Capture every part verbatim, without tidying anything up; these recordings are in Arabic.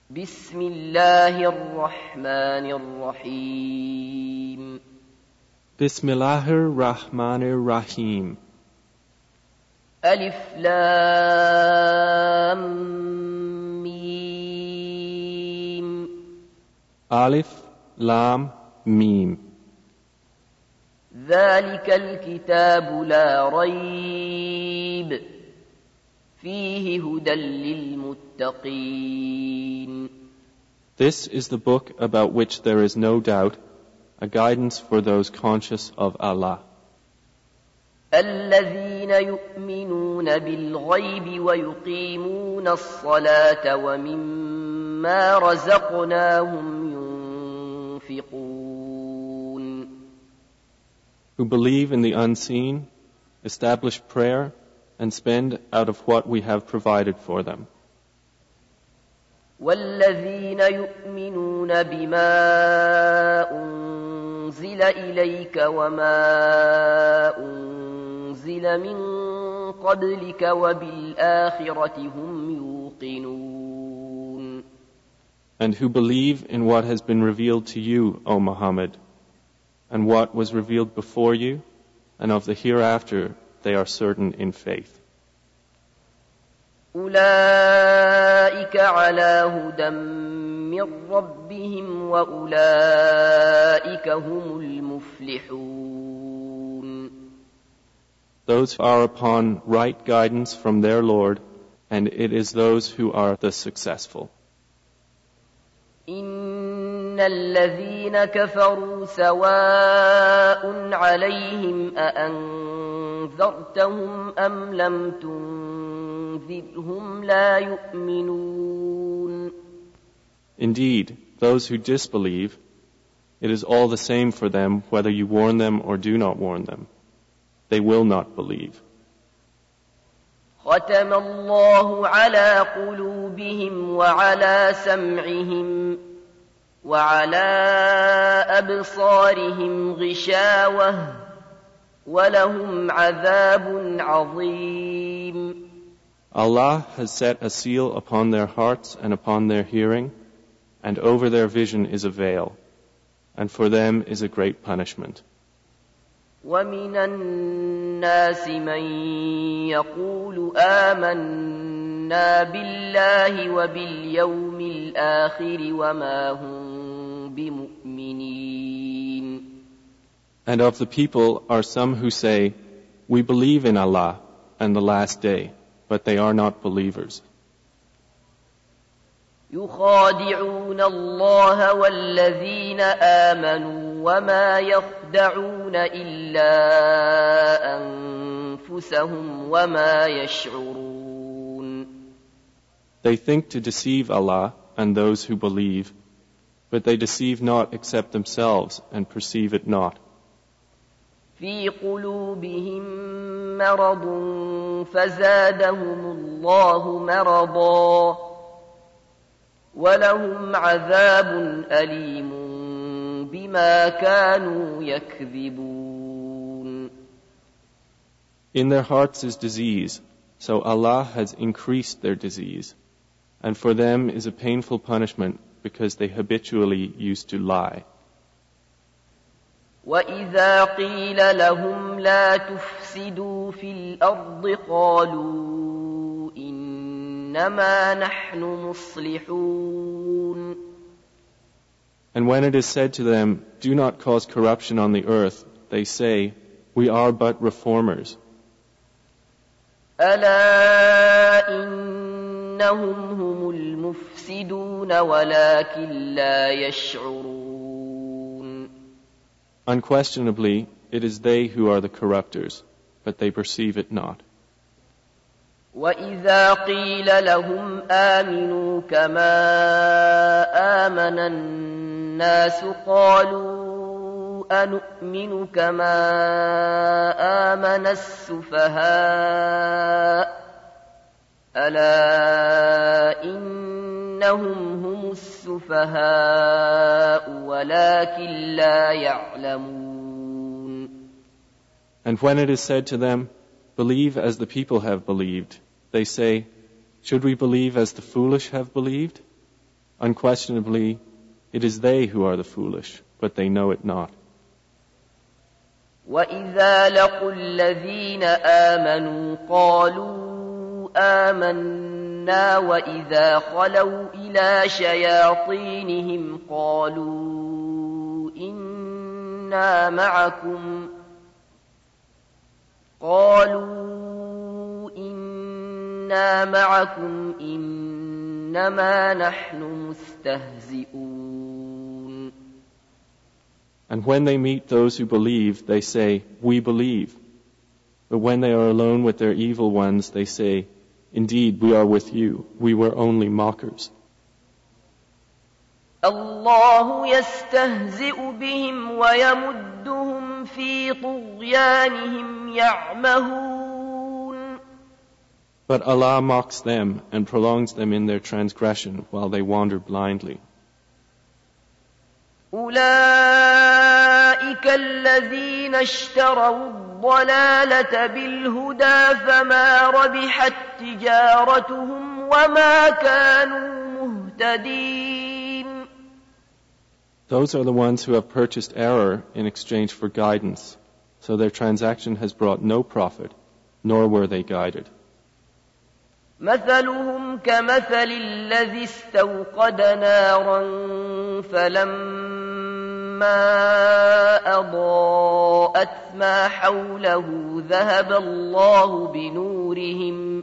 بسم الله الرحمن الرحيم Bismillahir Rahmanir Rahim. ألف لام ميم. Alif Lam Mim. ذلك الكتاب لا ريب فيه هدى للمتقين. This is the book about which there is no doubt, a guidance for those conscious of Allah. الذين يؤمنون بالغيب ويقيمون الصلاة ومما رزقناهم ينفقون. Who believe in the unseen, establish prayer, and spend out of what we have provided for them. والذين يؤمنون بما أنزل إليك وما أنزل من قبلك وبالآخرة هم يوقنون. And who believe in what has been revealed to you, O Muhammad, and what was revealed before you, and of the hereafter they are certain in faith. أولئك على هدى من ربهم وأولئك هم المفلحون. Those are upon right guidance from their Lord, and it is those who are the successful. إن الذين كفروا سواء عليهم أأنذرتهم أم لم تنذرهم لا يؤمنون. Indeed, those who disbelieve, it is all the same for them whether you warn them or do not warn them. They will not believe. ختم الله على قلوبهم وعلى سمعهم وعلى أبصارهم غشاوة ولهم عذاب عظيم. Allah has set a seal upon their hearts and upon their hearing, and over their vision is a veil, and for them is a great punishment. ومن الناس من يقول آمنا بالله وباليوم الآخر وما هم بمؤمنين. And of the people are some who say, we believe in Allah and the last day, but they are not believers. يخادعون الله والذين آمنوا وما يخدعون إلا أنفسهم وما يشعرون. They think to deceive Allah and those who believe, but they deceive not except themselves and perceive it not. في قلوبهم مرض فزادهم الله مرضا ولهم عذاب أليم بما كانوا يكذبون. In their hearts is disease, so Allah has increased their disease, and for them is a painful punishment because they habitually used to lie. وإذا قيل لهم لا تفسدوا في الأرض قالوا إنما نحن مصلحون. And when it is said to them, do not cause corruption on the earth, they say, we are but reformers. ألا إنهم هم المفسدون ولكن لا يشعرون. Unquestionably, it is they who are the corrupters, but they perceive it not. وَإِذَا قِيلَ لَهُمْ آمِنُوا كَمَا آمَنَ النَّاسُ قَالُوا أَنُؤْمِنُ كَمَا آمَنَ السُّفَهَاءُ أَلَا إِنَّهُمْ هُمُ السُّفَهَاءُ وَلَكِنْ لَا يَعْلَمُونَ. And when it is said to them, believe as the people have believed, they say, should we believe as the foolish have believed? Unquestionably, it is they who are the foolish, but they know it not. وَإِذَا لَقُوا الَّذِينَ آمَنُوا قَالُوا آمَنَّا وَإِذَا خَلَوْا إِلَى شَيَاطِينِهِمْ قَالُوا إِنَّا مَعَكُمْ قَالُوا إِنَّا مَعَكُمْ إِنَّمَا نَحْنُ مُسْتَهْزِئُونَ. And when they meet those who believe, they say, "We believe." But when they are alone with their evil ones, they say, "Indeed, we are with you. We were only mockers." الله يستهزئ بهم ويمدهم في طغيانهم يعمهون. But Allah mocks them and prolongs them in their transgression while they wander blindly. أولئك الذين اشتروا الضلالة بالهدى فما ربحت تجارتهم وما كانوا مهتدين. Those are the ones who have purchased error in exchange for guidance, so their transaction has brought no profit, nor were they guided. مثلهم كمثل الذي استوقد نارا فلما أضاءت ما حوله ذهب الله بنورهم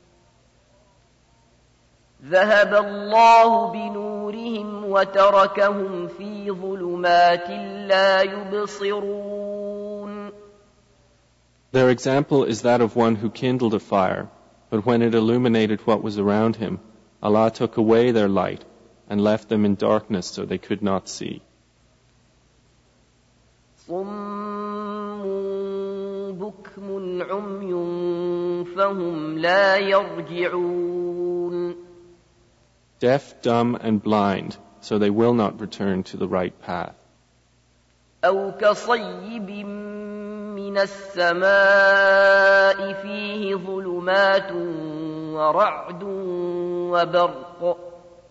ذهب الله بنورهم وتركهم في ظلمات لا يبصرون. Their example is that of one who kindled a fire, but when it illuminated what was around him, Allah took away their light and left them in darkness so they could not see. صم بكم عمي فهم لا يرجعون. Deaf, dumb, and blind, so they will not return to the right path. أو كصيب من السماء فيه ظلمات ورعد وبرق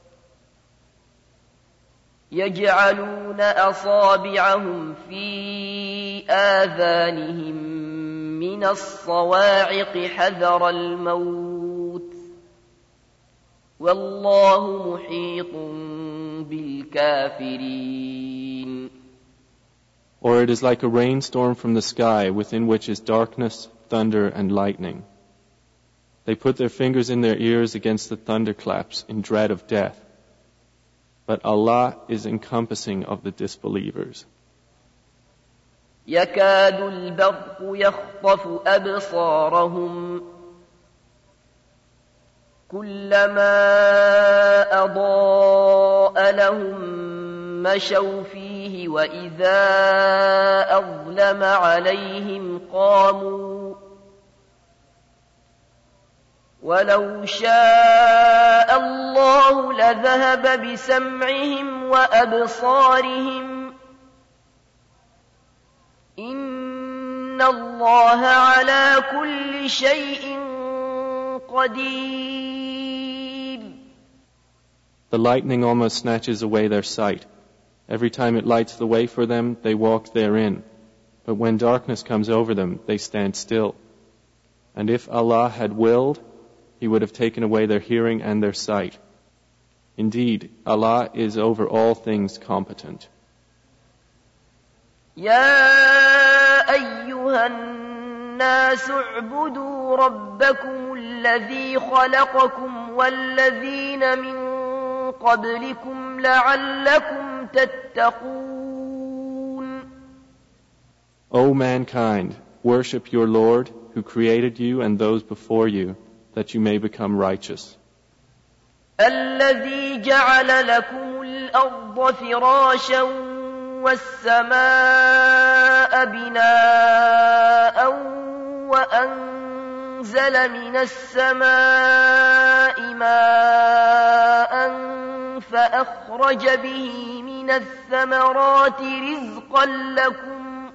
يجعلون أصابعهم في آذانهم من الصواعق حذر الموت والله محيط بالكافرين. Or it is like a rainstorm from the sky within which is darkness, thunder, and lightning. They put their fingers in their ears against the thunderclaps in dread of death. But Allah is encompassing of the disbelievers. يكاد البرق يخطف أبصارهم كلما أضاء لهم مشوا فيه وإذا أظلم عليهم قاموا ولو شاء الله لذهب بسمعهم وأبصارهم إن الله على كل شيء قدير. The lightning almost snatches away their sight. Every time it lights the way for them, they walk therein. But when darkness comes over them, they stand still. And if Allah had willed, He would have taken away their hearing and their sight. Indeed, Allah is over all things competent. يا أيها الناس اعبدوا ربكم الذي خلقكم والذين من قبلكم لعلكم تتقون. O mankind, worship your Lord who created you and those before you, that you may become righteous. الذي جعل لكم الأرض فراشا والسماء بناء وأنزل من السماء ماء فأخرج به من الثمرات رزقا لكم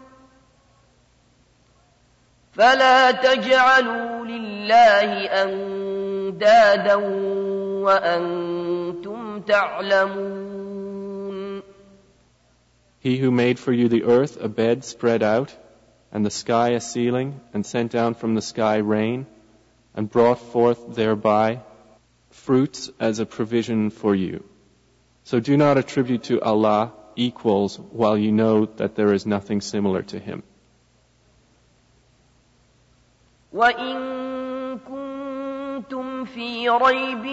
فلا تجعلوا لله أندادا وأنتم تعلمون. He who made for you the earth a bed spread out, and the sky a ceiling, and sent down from the sky rain, and brought forth thereby fruits as a provision for you. So do not attribute to Allah equals while you know that there is nothing similar to Him. وَإِن كُنتُمْ فِي رَيْبٍ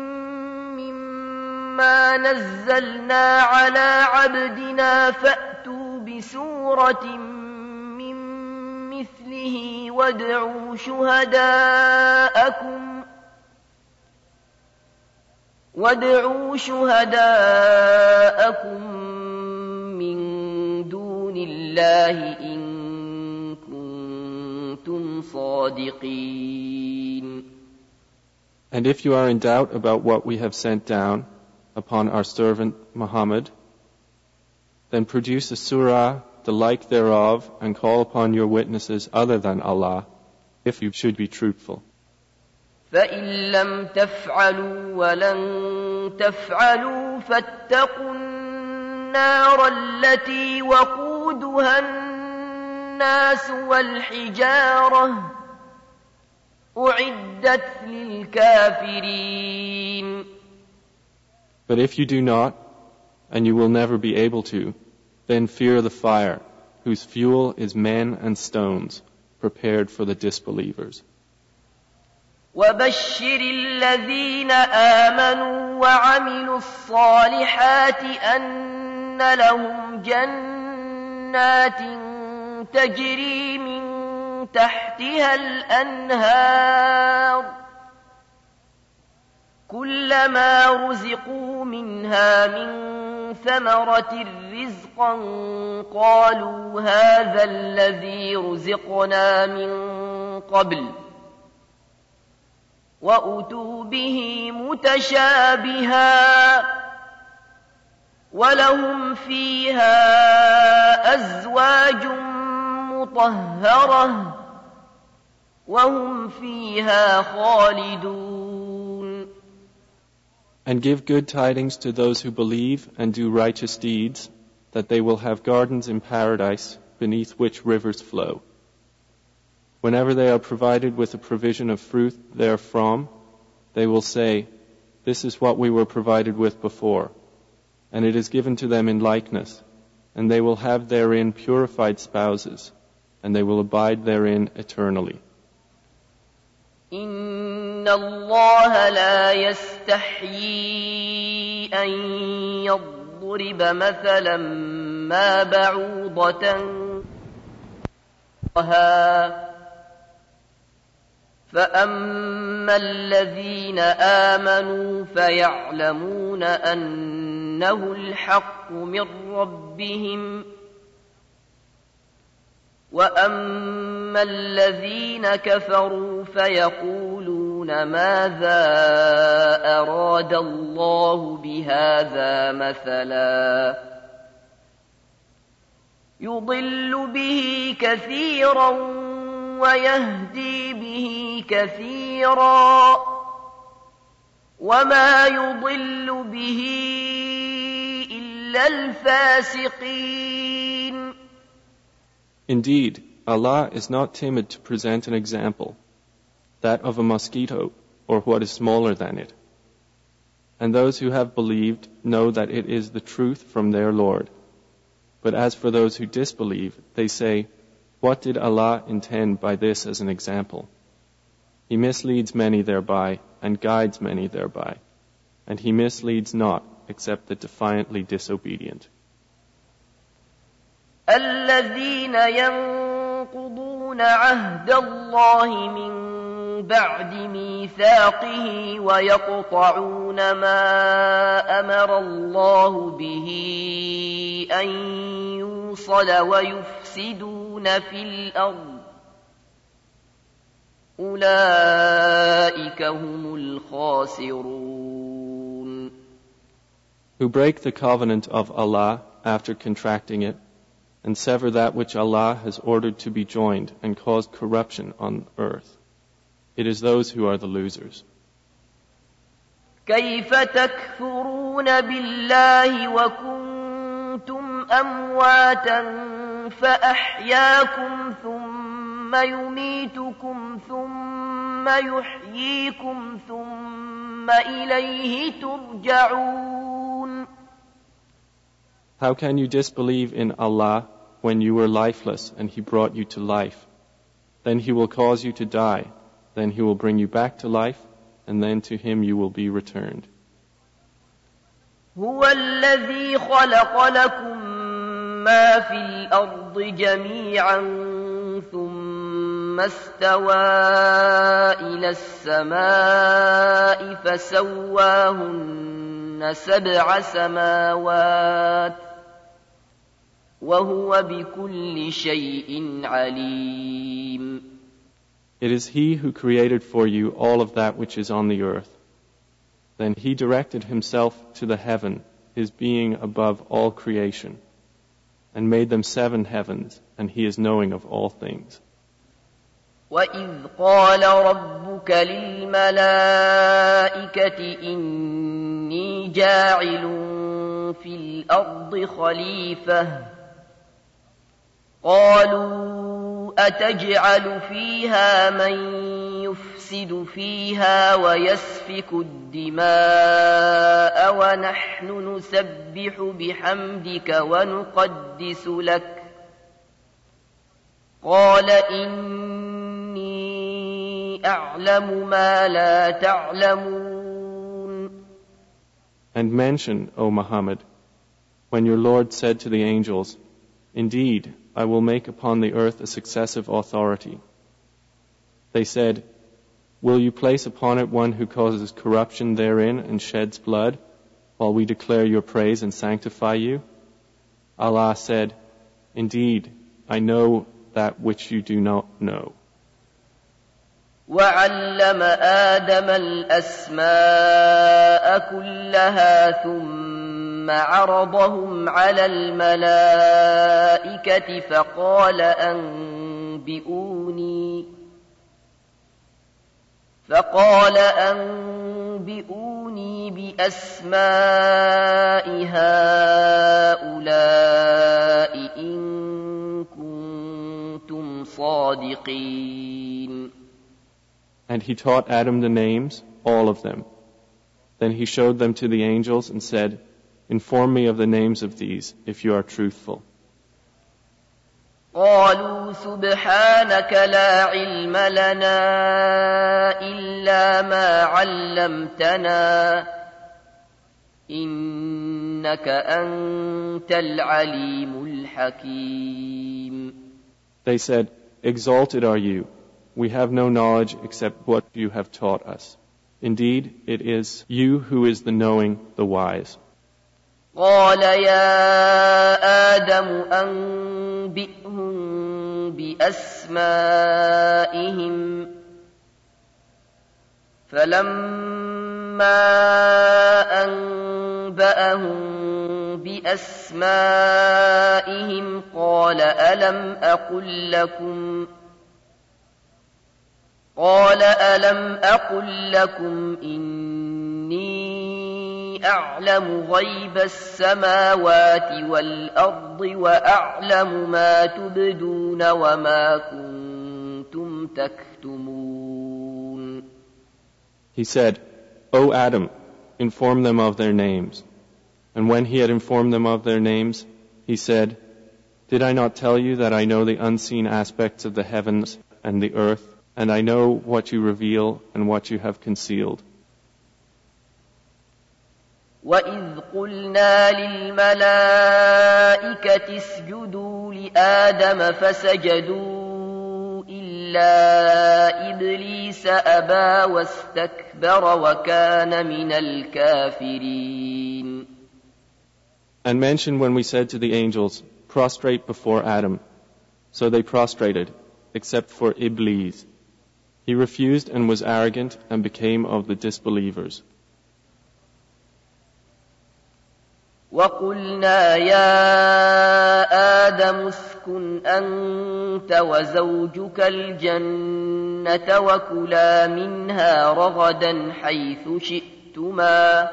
مِّمَّا نَزَّلْنَا عَلَىٰ عَبْدِنَا فَأْتُوا بِسُورَةٍ مِّن مِّثْلِهِ وَادْعُوا شُهَدَاءَكُمْ وَادْعُوا شُهَدَاءَكُم مِّن دُونِ اللَّهِ إِن كُنتُمْ صَادِقِينَ. And if you are in doubt about what we have sent down upon our servant Muhammad, then produce a surah, the like thereof, and call upon your witnesses other than Allah, if you should be truthful. فَإِن لَّمْ تَفْعَلُوا وَلَن تَفْعَلُوا فَاتَّقُوا النَّارَ الَّتِي وَقُودُهَا النَّاسُ وَالْحِجَارَةُ أُعِدَّتْ لِلْكَافِرِينَ. But if you do not, and you will never be able to, then fear the fire, whose fuel is men and stones, prepared for the disbelievers. وَبَشِّرِ الَّذِينَ آمَنُوا وَعَمِلُوا الصَّالِحَاتِ أَنَّ لَهُمْ جَنَّاتٍ تَجْرِي مِن تَحْتِهَا الْأَنْهَارُ كُلَّمَا رُزِقُوا مِنْهَا مِن ثَمَرَةٍ رِّزْقًا قَالُوا هَٰذَا الَّذِي رُزِقْنَا مِن قَبْلُ وَأُتُوا بِهِ مُتَشَابِهًا وَلَهُمْ فِيهَا أَزْوَاجٌ مُطَهَّرَةٌ وَهُمْ فِيهَا خَالِدُونَ. And give good tidings to those who believe and do righteous deeds, that they will have gardens in paradise beneath which rivers flow. Whenever they are provided with a provision of fruit therefrom, they will say, "This is what we were provided with before," and it is given to them in likeness, and they will have therein purified spouses, and they will abide therein eternally. إِنَّ اللَّهَ لَا يَسْتَحْيِي أَن يَضْرِبَ مَثَلًا مَّا بَعُوضَةً فَأَمَّا الَّذِينَ آمَنُوا فَيَعْلَمُونَ أَنَّهُ الْحَقُّ مِن رَّبِّهِمْ وَأَمَّا الَّذِينَ كَفَرُوا فَيَقُولُونَ مَاذَا أَرَادَ اللَّهُ بِهَٰذَا مَثَلًا يُضِلُّ بِهِ كَثِيرًا وَيَهْدِي بِهِ كَثِيرًا وَمَا يُضِلُّ بِهِ إِلَّا الْفَاسِقِينَ. Indeed, Allah is not timid to present an example, that of a mosquito, or what is smaller than it. And those who have believed know that it is the truth from their Lord. But as for those who disbelieve, they say, "What did Allah intend by this as an example?" He misleads many thereby, and guides many thereby, and He misleads not except the defiantly disobedient. الَّذِينَ يَنقُضُونَ عَهْدَ اللَّهِ مِن بَعْدِ مِيثَاقِهِ وَيَقْطَعُونَ مَا أَمَرَ اللَّهُ بِهِ أَن يُوصَلَ وَيُفْسِدُونَ فِي الْأَرْضِ أُولَئِكَ هُمُ الْخَاسِرُونَ. Who break the covenant of Allah after contracting it, and sever that which Allah has ordered to be joined and cause corruption on earth. It is those who are the losers. كيف تكفرون بالله وكنتم أمواتا فأحياكم ثم يميتكم ثم يحييكم ثم إليه ترجعون. How can you disbelieve in Allah when you were lifeless and He brought you to life? Then He will cause you to die, then He will bring you back to life, and then to Him you will be returned. هو الذي خلق لكم ما في الأرض جميعا ثم استوى إلى السماء فسواهن سبع سماوات وهو بكل شيء عليم. It is He who created for you all of that which is on the earth. Then He directed Himself to the heaven, His being above all creation, and made them seven heavens, and He is knowing of all things. وَإِذْ قَالَ رَبُّكَ لِلْمَلَائِكَةِ إِنِّي جَاعِلٌ فِي الْأَرْضِ خَلِيفَةً قَالُوا أَتَجْعَلُ فِيهَا مَن يُفْسِدُ فِيهَا وَيَسْفِكُ الدِّمَاءَ وَنَحْنُ نُسَبِّحُ بِحَمْدِكَ وَنُقَدِّسُ لَكَ قَالَ إِنِّي أَعْلَمُ مَا لَا تَعْلَمُونَ. And mention, O Muhammad, when your Lord said to the angels, "Indeed, I will make upon the earth a successive authority." They said, "Will you place upon it one who causes corruption therein and sheds blood, while we declare your praise and sanctify you?" Allah said, "Indeed, I know that which you do not know." وَعَلَّمَ آدَمَ الْأَسْمَاءَ كُلَّهَا ثُمَّ عَرَضَهُمْ عَلَى الْمَلَائِكَةِ فَقَالَ أَنبِئُونِي فَقَالَ أَنبِئُونِي بِأَسْمَاءِ هَؤُلَاءِ إِن كُنتُمْ صَادِقِينَ. And He taught Adam the names, all of them. Then He showed them to the angels and said, "Inform me of the names of these, if you are truthful." قالوا سبحانك لا علم لنا إلا ما علمتنا إنك أنت العليم الحكيم. They said, "Exalted are you. We have no knowledge except what you have taught us. Indeed, it is you who is the knowing, the wise." قال يا آدم أنبئهم بأسمائهم فلما أنبأهم بأسمائهم قال ألم أقل لكم قال ألم أقل لكم إني أعلم غيب السماوات والأرض وأعلم ما تبدون وما كنتم تكتمون. He said, "O Adam, inform them of their names." And when he had informed them of their names, he said, "Did I not tell you that I know the unseen aspects of the heavens and the earth, and I know what you reveal and what you have concealed?" وَإِذْ قُلْنَا لِلْمَلَائِكَةِ اسْجُدُوا لِآدَمَ فَسَجَدُوا إِلَّا إِبْلِيسَ أَبَى وَاسْتَكْبَرَ وَكَانَ مِنَ الْكَافِرِينَ. And mention when we said to the angels, "Prostrate before Adam." So they prostrated, except for Iblis. He refused and was arrogant and became of the disbelievers. وَقُلْنَا يَا آدَمُ اسْكُنْ أَنْتَ وَزَوْجُكَ الْجَنَّةَ وَكُلَا مِنْهَا رَغَدًا حَيْثُ شِئْتُمَا شئتما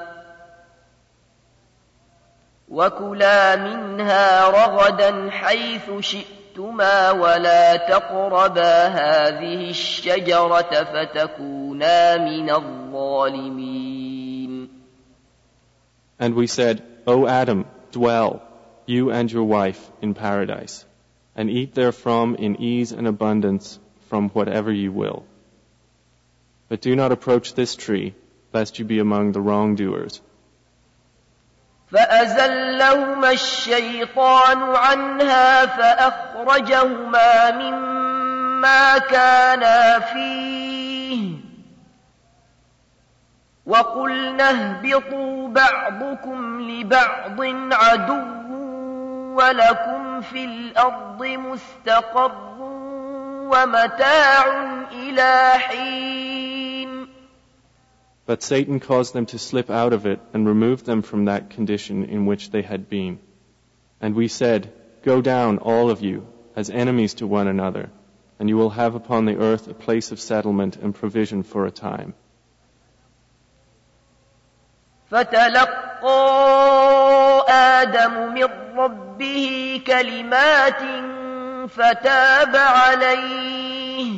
وكلا منها رغدا حيث شئتما ولا تقربا هذه الشجرة فتكونا من الظالمين. And we said, O Adam, dwell, you and your wife, in paradise, and eat therefrom in ease and abundance from whatever you will. But do not approach this tree, lest you be among the wrongdoers. فأزلهما الشيطان عنها فأخرجهما مما كانا فيه وقلنا اهبطوا بعضكم لبعض عدو ولكم في الأرض مستقر ومتاع إلى حين. But Satan caused them to slip out of it and removed them from that condition in which they had been. And we said, go down, all of you, as enemies to one another, and you will have upon the earth a place of settlement and provision for a time. فتلقى آدم من ربه كلمات فتاب عليه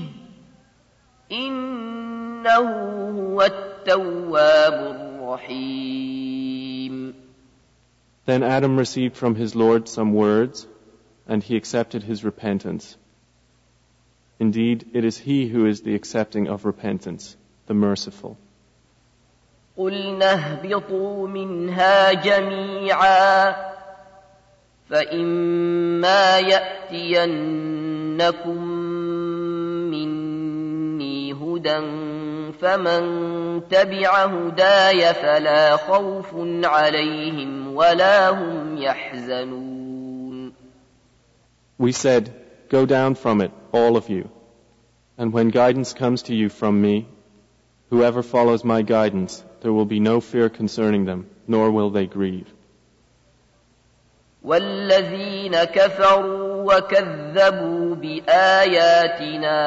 إنه هو التواب الرحيم. Then Adam received from his Lord some words, and he accepted his repentance. Indeed, it is he who is the accepting of repentance, the merciful. قُلْنَا اهْبِطُوا مِنْهَا جَمِيعًا فَإِمَّا يَأْتِيَنَّكُمْ مِنِّي هُدًى فَمَنْ تَبِعَ هُدَايَ فَلَا خَوْفٌ عَلَيْهِمْ وَلَا هُمْ يَحْزَنُونَ. We said, go down from it, all of you. And when guidance comes to you from me, whoever follows my guidance, there will be no fear concerning them, nor will they grieve. وَالَّذِينَ كَفَرُوا وَكَذَّبُوا بِآيَاتِنَا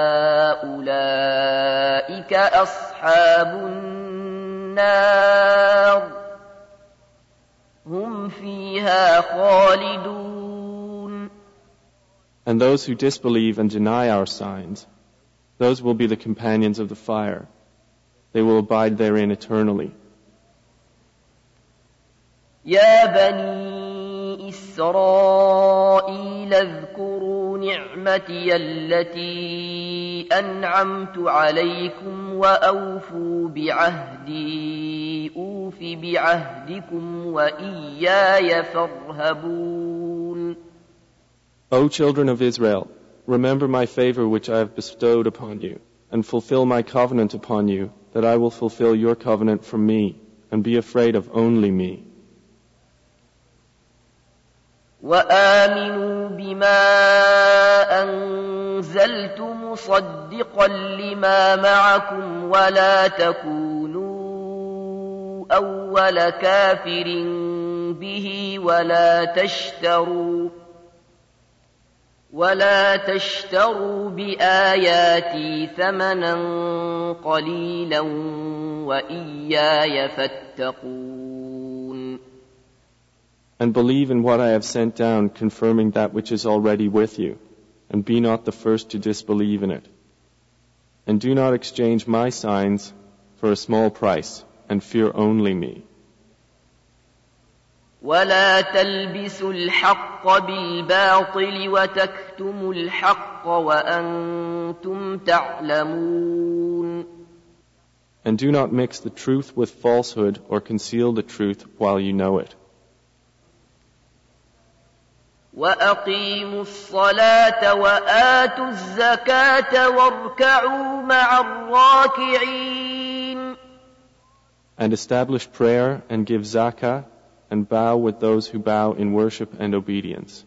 أُولَئِكَ أَصْحَابُ النَّارِ هُمْ فِيهَا خَالِدُونَ. And those who disbelieve and deny our signs, those will be the companions of the fire. They will abide therein eternally. يا بني إسرائيل اذكروا نعمتي التي أنعمت عليكم وأوفوا بعهدي أوف بعهدكم وإياي فارهبون. O children of Israel, remember my favor which I have bestowed upon you, and fulfill my covenant upon you, that I will fulfill your covenant from me, and be afraid of only me. وآمنوا بما أنزلت مصدقا لما معكم ولا تكونوا أول كافر به ولا تشتروا ولا تشتروا بآياتي ثمنا قليلا وإياي فاتقون. And believe in what I have sent down, confirming that which is already with you, and be not the first to disbelieve in it. And do not exchange my signs for a small price, and fear only me. ولا تلبسوا الحق بالباطل وتكتموا الحق وأنتم تعلمون. And do not mix the truth with falsehood or conceal the truth while you know it. وأقيموا الصلاة وآتوا الزكاة واركعوا مع الراكعين. And establish prayer and give zakah and bow with those who bow in worship and obedience.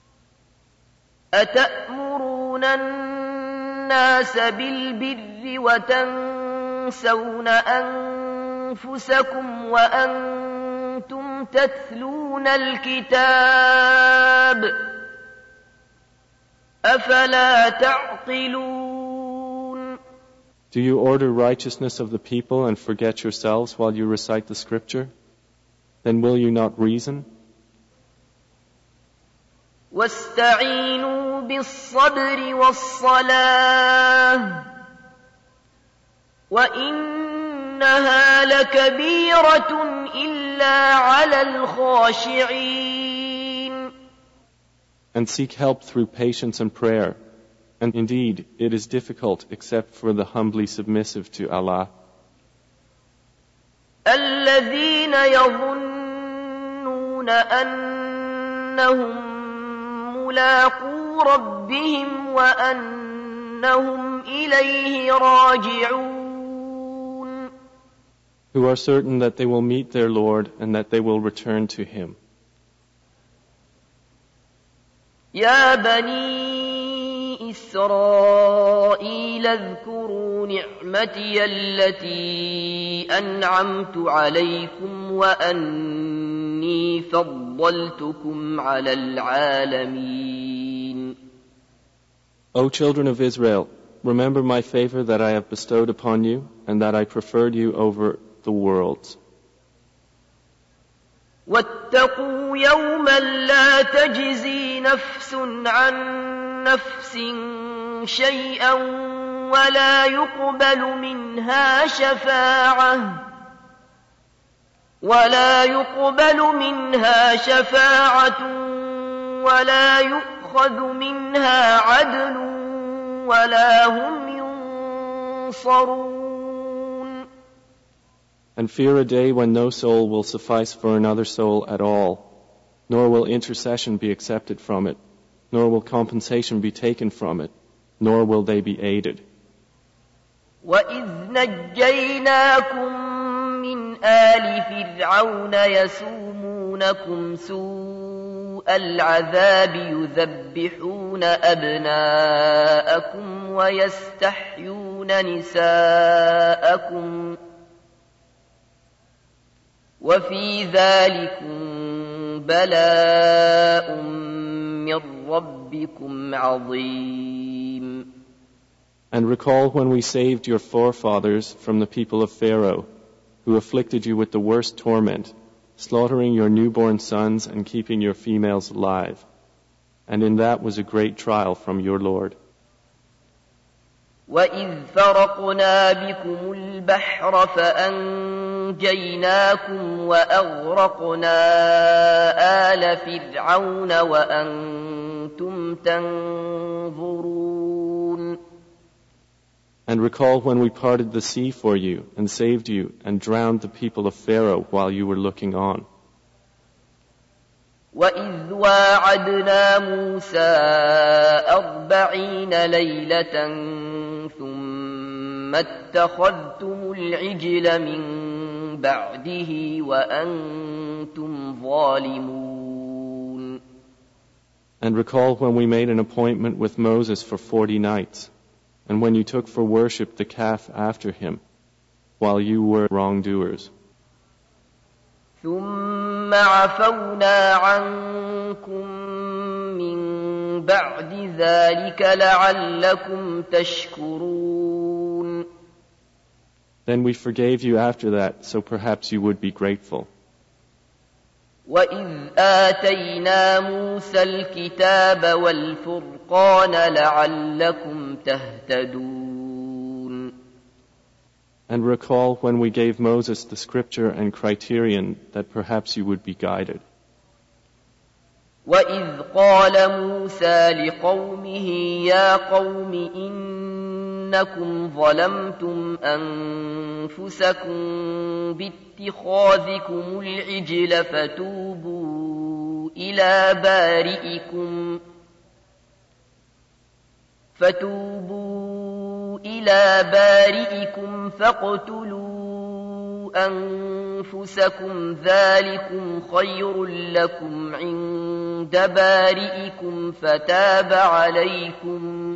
أتأمرون الناس بالبر وتنسون أنفسكم وأنتم تتلون الكتاب أفلا تعقلون. Do you order righteousness of the people and forget yourselves while you recite the scripture? Then will you not reason? واستعينوا بالصبر والصلاة وإنها لكبيرة إلا على الخاشعين. And seek help through patience and prayer. And indeed, it is difficult except for the humbly submissive to Allah. الذين يظنون أنهم ملاقو ربهم وأنهم إليه راجعون. Who are certain that they will meet their Lord and that they will return to Him. يا بني إسرائيل اذكروا نعمتي التي أنعمت عليكم وأني فضلتكم على العالمين. O children of Israel, remember my favor that I have bestowed upon you and that I preferred you over the worlds. واتقوا يوما لا تجزي نفس عن نفس شيئا ولا يقبل منها شفاعة ولا يقبل منها شفاعة ولا يؤخذ منها عدل ولا هم ينصرون. And fear a day when no soul will suffice for another soul at all, nor will intercession be accepted from it, nor will compensation be taken from it, nor will they be aided. وَإِذْ نَجَّيْنَاكُمْ مِنْ آلِ فِرْعَوْنَ يَسُومُونَكُمْ سُوءَ الْعَذَابِ يُذَبِّحُونَ أَبْنَاءَكُمْ وَيَسْتَحْيُونَ نِسَاءَكُمْ وفي ذلكم بلاء من ربكم عظيم. And recall when we saved your forefathers from the people of Pharaoh, who afflicted you with the worst torment, slaughtering your newborn sons and keeping your females alive. And in that was a great trial from your Lord. وَإِذْ فَرَقْنَا بِكُمُ الْبَحْرَ فَأَنْجَيْنَاكُمْ وَأَغْرَقْنَا آلَ فِرْعَوْنَ وَأَنْتُمْ تَنْظُرُونَ. And recall when we parted the sea for you and saved you and drowned the people of Pharaoh while you were looking on. وَإِذْ وَاعَدْنَا مُوسَى أَرْبَعِينَ لَيْلَةً ثُمَّ اتَّخَذْتُمُ الْعِجْلَ مِنْ بَعْدِهِ وَأَنْتُمْ ظَالِمُونَ. And recall when we made an appointment with Moses for forty nights, and when you took for worship the calf after him, while you were wrongdoers. ثُمَّ عَفَوْنَا عَنْكُمْ مِنْ بَعْدِ ذَلِكَ لَعَلَّكُمْ تَشْكُرُونَ. Then we forgave you after that, so perhaps you would be grateful. وَإِذْ آتَيْنَا مُوسَى الْكِتَابَ وَالْفُرْقَانَ لَعَلَّكُمْ تَهْتَدُونَ. And recall when we gave Moses the scripture and criterion that perhaps you would be guided. وَإِذْ قَالَ مُوسَى لِقَوْمِهِ يَا قَوْمِ إِنَّكُمْ ظَلَمْتُمْ أَنفُسَكُمْ بِاتِّخَاذِكُمُ الْعِجْلَ فَتُوبُوا إِلَى بَارِئِكُمْ فَتُوبُوا إِلَى بَارِئِكُمْ فَاقْتُلُوا أَنفُسَكُمْ ذَلِكُمْ خَيْرٌ لَكُمْ عِندَ بَارِئِكُمْ فَتَابَ عَلَيْكُمْ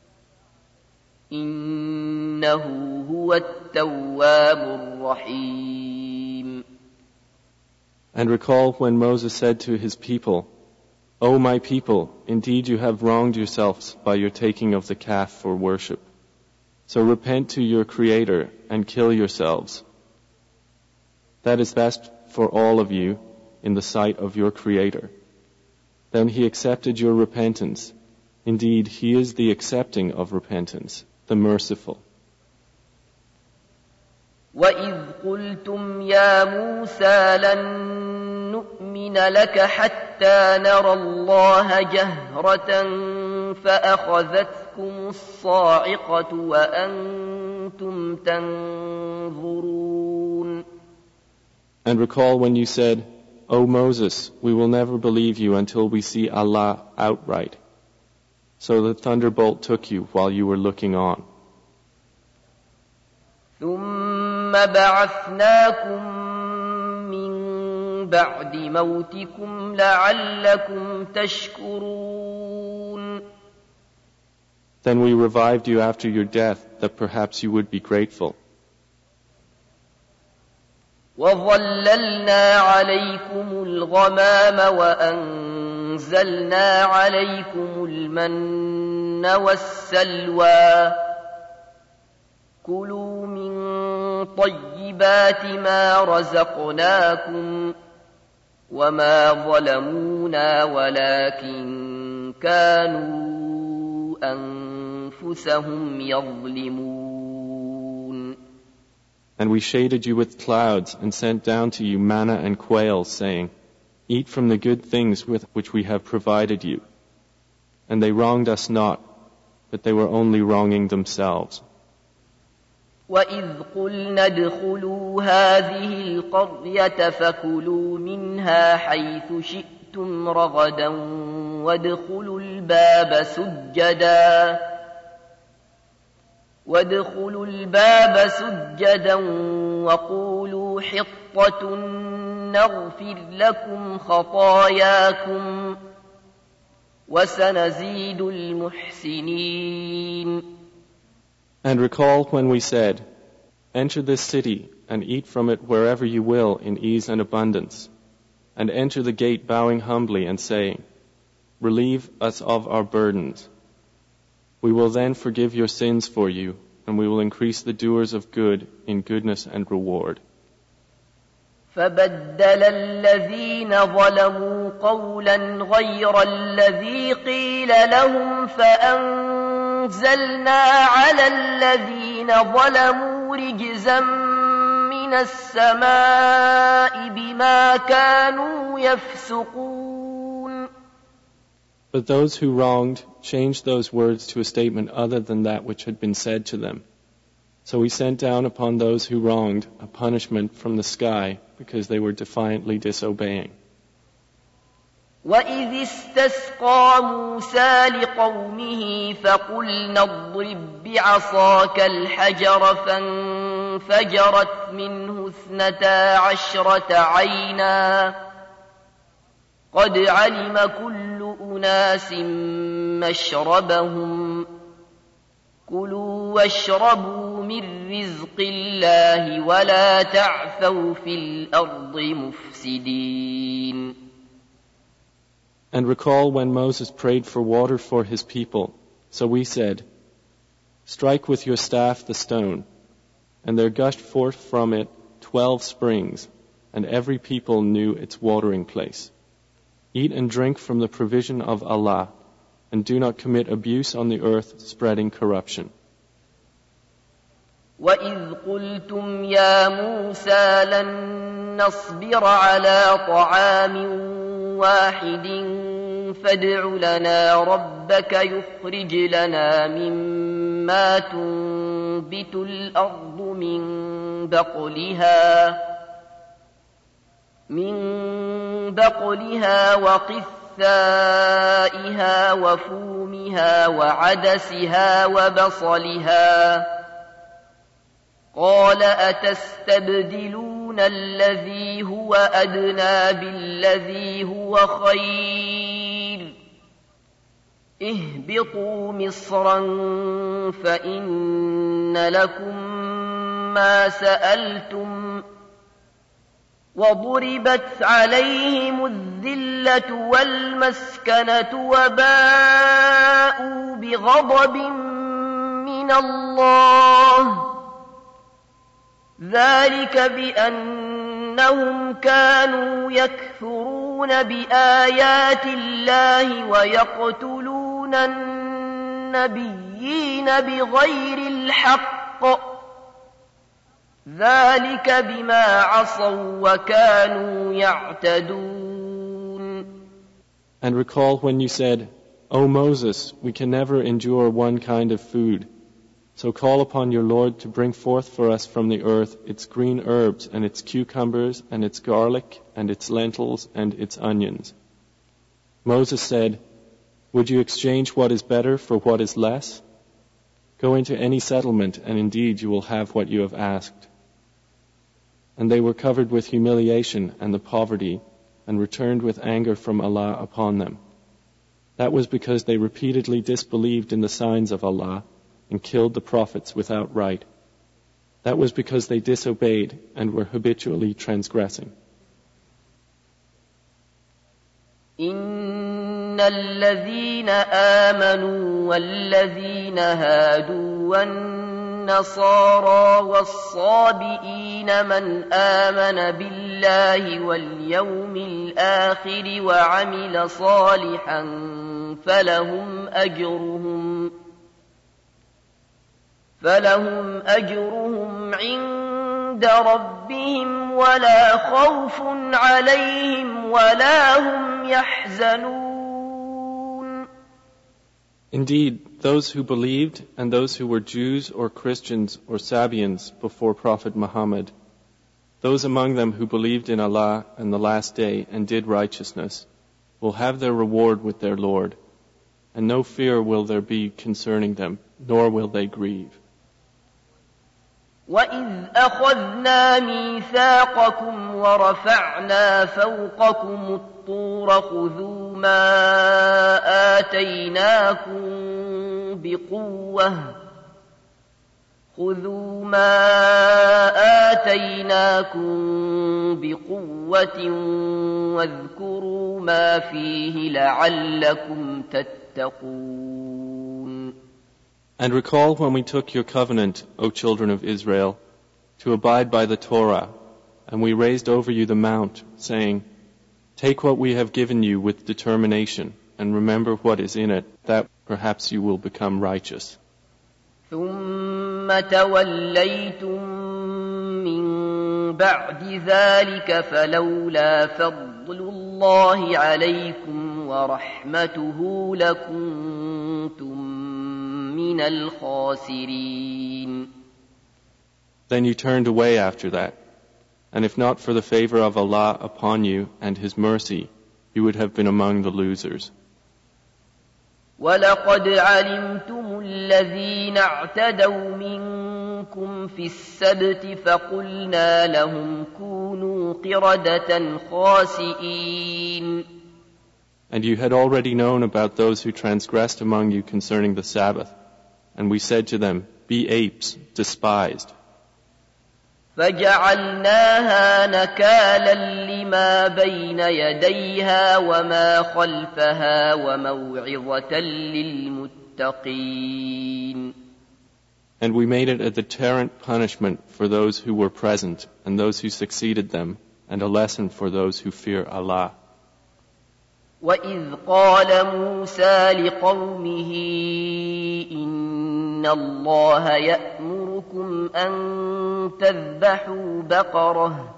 إِنَّهُ هُوَ التَّوَّابُ الرَّحِيمُ. And recall when Moses said to his people, O my people, indeed you have wronged yourselves by your taking of the calf for worship. So repent to your Creator and kill yourselves. That is best for all of you in the sight of your Creator. Then He accepted your repentance. Indeed, He is the accepting of repentance, the merciful. وَإِذْ قُلْتُمْ يَا مُوسَى لَن نُّؤْمِنَ لَكَ حَتَّى نَرَى اللَّهَ جَهْرَةً فَأَخَذَتْكُمُ الصَّاعِقَةُ وَأَنْتُمْ تَنْظُرُونَ. And recall when you said, O Moses, we will never believe you until we see Allah outright. So the thunderbolt took you while you were looking on. ثُمَّ بَعَثْنَاكُمْ مِنْ بَعْدِ مَوْتِكُمْ لَعَلَّكُمْ تَشْكُرُونَ. Then we revived you after your death, that perhaps you would be grateful. وَظَلَّلْنَا عَلَيْكُمُ الْغَمَامَ وَأَنزَلْنَا عَلَيْكُمُ الْمَنَّ وَالسَّلْوَىٰ كُلُوا مِن طَيِّبَاتِ مَا رَزَقْنَاكُمْ وَمَا ظَلَمُونَا وَلَكِن كَانُوا أَنفُسَهُمْ يَظْلِمُونَ. And we shaded you with clouds and sent down to you manna and quail, saying, Eat from the good things with which we have provided you. And they wronged us not, but they were only wronging themselves. وَإِذْ قُلْنَا ادْخُلُوا هَٰذِهِ الْقَرْيَةَ فَكُلُوا مِنْهَا حَيْثُ شِئْتُمْ رَغَدًا وَادْخُلُوا الْبَابَ سُجَّدًا وَادْخُلُوا الْبَابَ سُجَّدًا وَقُولُوا حِطَّةٌ نَغْفِرْ لَكُمْ خَطَايَاكُمْ وَسَنَزِيدُ الْمُحْسِنِينَ. And recall when we said, Enter this city and eat from it wherever you will in ease and abundance, and enter the gate bowing humbly and saying, Relieve us of our burdens. We will then forgive your sins for you, and we will increase the doers of good in goodness and reward. فَبَدَّلَ الَّذِينَ ظَلَمُوا قَوْلًا غَيْرَ الَّذِي قِيلَ لَهُمْ فَأَنزَلْنَا عَلَى الَّذِينَ ظَلَمُوا رِجْزًا مِّنَ السَّمَاءِ بِمَا كَانُوا يَفْسُقُونَ. But those who wronged changed those words to a statement other than that which had been said to them. So we sent down upon those who wronged a punishment from the sky because they were defiantly disobeying. وَإِذِ اسْتَسْقَىٰ مُوسَىٰ لِقَوْمِهِ فَقُلْنَا اضْرِب بِّعَصَاكَ الْحَجَرَ فَانفَجَرَتْ مِنْهُ اثْنَتَا عَشْرَةَ عَيْنًا قَدْ عَلِمَ كُلُّ أُنَاسٍ مَّشْرَبَهُمْ كُلُوا وَاشْرَبُوا مِن رِّزْقِ اللَّهِ وَلَا تَعْثَوْا فِي الْأَرْضِ مُفْسِدِينَ. And recall when Moses prayed for water for his people. So we said, Strike with your staff the stone. And there gushed forth from it twelve springs, and every people knew its watering place. Eat and drink from the provision of Allah, and do not commit abuse on the earth, spreading corruption. وَإِذْ قُلْتُمْ يَا مُوسَىٰ لَن نَّصْبِرَ عَلَىٰ طَعَامٍ وَاحِدٍ فَادْعُ لَنَا رَبَّكَ يُخْرِجْ لَنَا مِمَّا تُنبِتُ الْأَرْضُ مِن بَقْلِهَا مِن بَقْلِهَا وَقِثَّائِهَا وَفُومِهَا وَعَدَسِهَا وَبَصَلِهَا قَالَ أَتَسْتَبْدِلُونَ الَّذِي هُوَ أَدْنَىٰ بِالَّذِي هُوَ خَيْرٌ اهْبِطُوا مِصْرًا فَإِنَّ لَكُم مَّا سَأَلْتُمْ وَضُرِبَتْ عَلَيْهِمُ الذِّلَّةُ وَالْمَسْكَنَةُ وَبَاءُوا بِغَضَبٍ مِّنَ من الله ذلك بأنهم كانوا يكفرون بآيات الله ويقتلون النبيين بغير الحق ذلك بما عصوا وكانوا يعتدون. And recall when you said, O Moses, we can never endure one kind of food. So call upon your Lord to bring forth for us from the earth its green herbs and its cucumbers and its garlic and its lentils and its onions. Moses said, would you exchange what is better for what is less? Go into any settlement and indeed you will have what you have asked. And they were covered with humiliation and the poverty and returned with anger from Allah upon them. That was because they repeatedly disbelieved in the signs of Allah and killed the prophets without right. That was because they disobeyed and were habitually transgressing. إن الذين آمنوا والذين هادوا والنصارى والصابئين من آمن بالله واليوم الآخر وعمل صالحا فلهم أجرهم فلهم أجرهم عند ربهم ولا خوف عليهم ولا هم يحزنون. Indeed, those who believed and those who were Jews or Christians or Sabians before Prophet Muhammad, those among them who believed in Allah and the Last Day and did righteousness, will have their reward with their Lord, and no fear will there be concerning them, nor will they grieve. وَإِذْ أَخَذْنَا مِيثَاقَكُمْ وَرَفَعْنَا فَوْقَكُمُ الطُّورَ خُذُوا مَا آتَيْنَاكُمْ بِقُوَّةٍ خُذُوا مَا آتَيْنَاكُمْ بِقُوَّةٍ وَاذْكُرُوا مَا فِيهِ لَعَلَّكُمْ تَتَّقُونَ. And recall when we took your covenant, O children of Israel, to abide by the Torah, and we raised over you the mount, saying, take what we have given you with determination, and remember what is in it, that perhaps you will become righteous. ثُمَّ تَوَلَّيْتُم مِّن بَعْدِ ذَلِكَ فَلَوْلَا فَضْلُ اللَّهِ عَلَيْكُمْ وَرَحْمَتُهُ لَكُنتُم مِّنَ الْخَاسِرِينَ. Then you turned away after that, and if not for the favor of Allah upon you and His mercy, you would have been among the losers. وَلَقَدْ عَلِمْتُمُ الَّذِينَ اعْتَدَوْا مِنكُمْ فِي السَّبْتِ فَقُلْنَا لَهُمْ كُونُوا قِرَدَةً خَاسِئِينَ. And you had already known about those who transgressed among you concerning the Sabbath, and we said to them, be apes, despised. فَجَعَلْنَاهَا نَكَالًا لِمَا بَيْنَ يَدَيْهَا وَمَا خَلْفَهَا وَمَوْعِظَةً لِلْمُتَّقِينَ. And we made it a deterrent punishment for those who were present and those who succeeded them, and a lesson for those who fear Allah. وَإِذْ قَالَ مُوسَى لِقَوْمِهِ إِنَّ اللَّهَ يَأْمُرُكُمْ أَن تَذْبَحُوا بَقَرَةً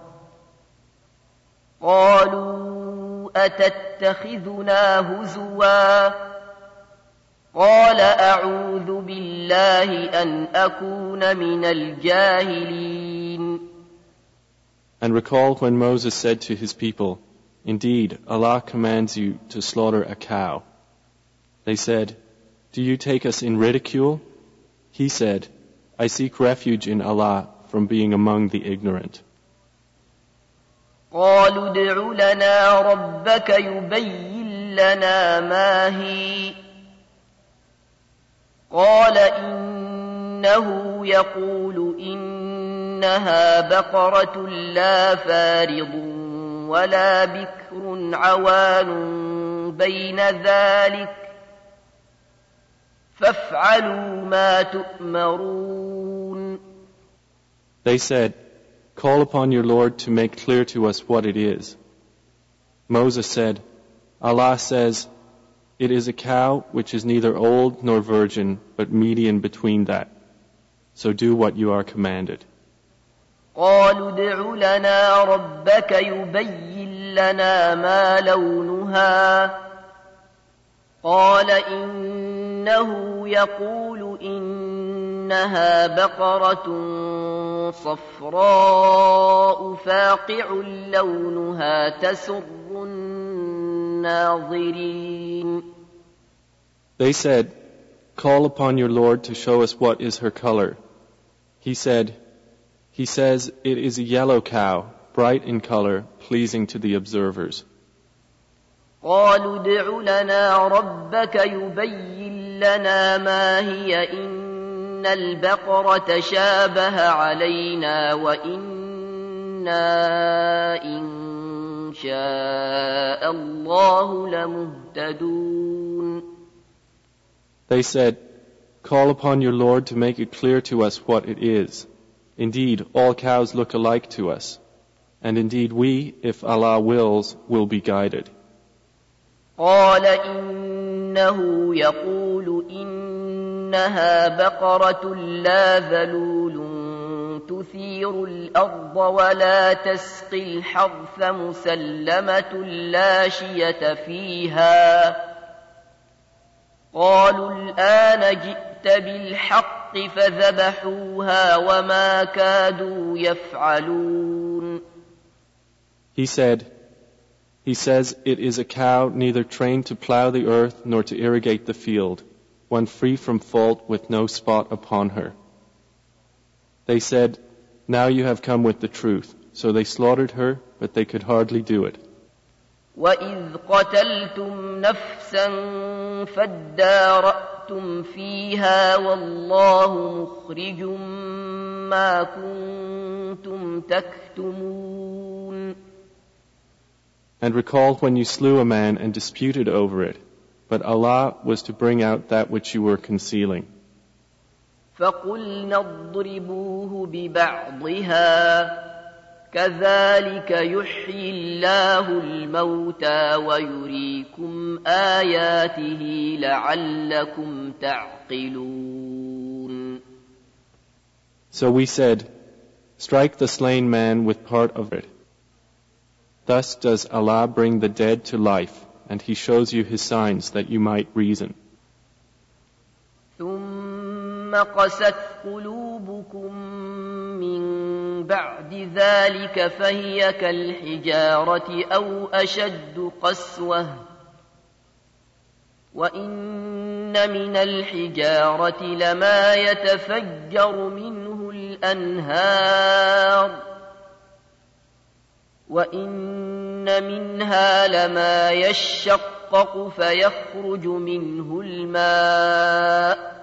قَالُوا أَتَتَّخِذُنَا هُزُوًا قَالَ أَعُوذُ بِاللَّهِ أَنْ أَكُونَ مِنَ الْجَاهِلِينَ. And recall when Moses said to his people, indeed, Allah commands you to slaughter a cow. They said, do you take us in ridicule? He said, I seek refuge in Allah from being among the ignorant. قالوا ادع لنا ربك يبين لنا ما هي قال إنه يقول إنها بقرة لا فارض ولا بكر عوان بين ذلك فافعلوا ما تؤمرون. They said, "Call upon your Lord to make clear to us what it is." Moses said, "Allah says, it is a cow which is neither old nor virgin, but median between that. So do what you are commanded." قالوا ادع لنا ربك يبين لنا ما لونها قال إنه يقول إنها بقرة صفراء فاقع لونها تسر الناظرين. They said, "Call upon your Lord to show us what is her color." He said, He says, it is a yellow cow, bright in color, pleasing to the observers. قالوا ادع لنا ربك يبين لنا ما هي إن البقرة شابه علينا وإنا إن شاء الله لمهتدون. They said, "Call upon your Lord to make it clear to us what it is. Indeed, all cows look alike to us. And indeed we, if Allah wills, will be guided." قال إنه يقول إنها بقرة لا ذلول تثير الأرض ولا تسقي الحرث مسلمة لا شية فيها. قالوا الآن جئت بالحق فذبحوها وما كادوا يفعلون. He said, He says, it is a cow neither trained to plow the earth nor to irrigate the field, one free from fault with no spot upon her. They said, now you have come with the truth. So they slaughtered her, but they could hardly do it. وَإِذْ قَتَلْتُمْ نَفْسًا فَادَّارَأْتُمْ فِيهَا وَاللَّهُ مُخْرِجٌ مَا كُنْتُمْ تَكْتُمُونَ. And recall when you slew a man and disputed over it, but Allah was to bring out that which you were concealing. فَقُلْنَا اضْرِبُوهُ بِبَعْضِهَا كذلك يحيي الله الموتى ويريكم آياته لعلكم تعقلون. So we said, strike the slain man with part of it. Thus does Allah bring the dead to life, and He shows you His signs that you might reason. ثم قست قلوبكم من بعد ذلك فهي كالحجارة أو أشد قسوة وإن من الحجارة لما يتفجر منه الأنهار وإن منها لما يشقق فيخرج منه الماء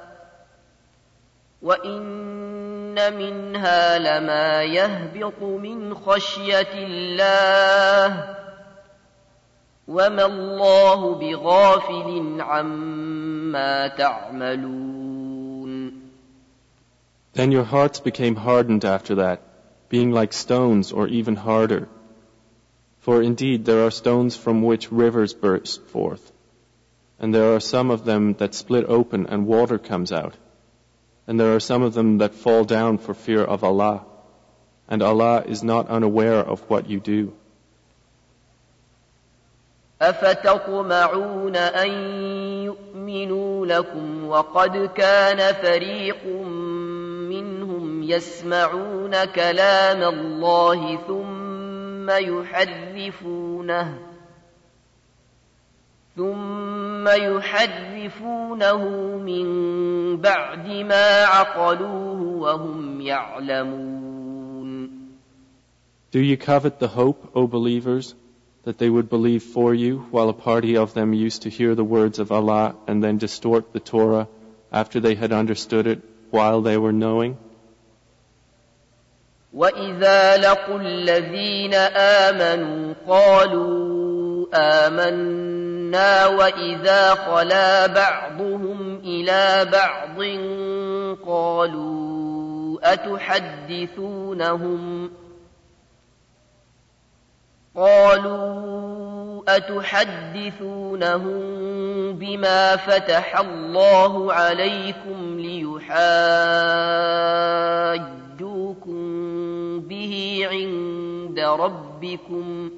وَإِنَّ مِنْهَا لَمَا يَهْبِطُ مِنْ خَشْيَةِ اللَّهِ وَمَا اللَّهُ بِغَافِلٍ عَمَّا تَعْمَلُونَ. Then your hearts became hardened after that, being like stones or even harder. For indeed there are stones from which rivers burst forth, and there are some of them that split open and water comes out. And there are some of them that fall down for fear of Allah. And Allah is not unaware of what you do. أَفَتَطْمَعُونَ أَن يُؤْمِنُوا لَكُمْ وَقَدْ كَانَ فَرِيقٌ مِّنْهُمْ يَسْمَعُونَ كَلَامَ اللَّهِ ثُمَّ يُحَرِّفُونَهُ ثم يحرفونه من بعد ما عقلوه وهم يعلمون. Do you covet the hope, O believers, that they would believe for you while a party of them used to hear the words of Allah and then distort the Torah after they had understood it while they were knowing? وَإِذَا لَقُوا الَّذِينَ آمَنُوا قَالُوا آمنا وإذا خلا بعضهم إلى بعض قالوا أتحدثونهم قالوا أتحدثونهم بما فتح الله عليكم ليحاجوكم به عند ربكم